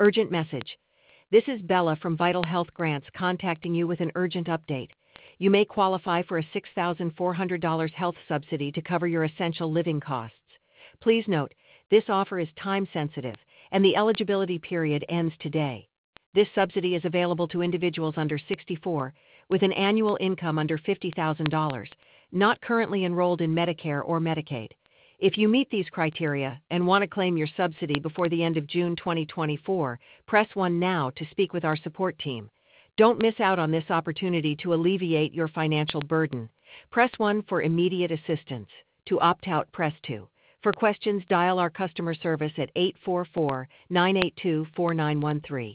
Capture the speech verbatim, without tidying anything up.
Urgent message. This is Bella from Vital Health Grants contacting you with an urgent update. You may qualify for a six thousand four hundred dollars health subsidy to cover your essential living costs. Please note, this offer is time sensitive, and the eligibility period ends today. This subsidy is available to individuals under sixty-four with an annual income under fifty thousand dollars, not currently enrolled in Medicare or Medicaid. If you meet these criteria and want to claim your subsidy before the end of June twenty twenty-four, press one now to speak with our support team. Don't miss out on this opportunity to alleviate your financial burden. Press one for immediate assistance. To opt out, press two. For questions, dial our customer service at eight four four, nine eight two, four nine one three.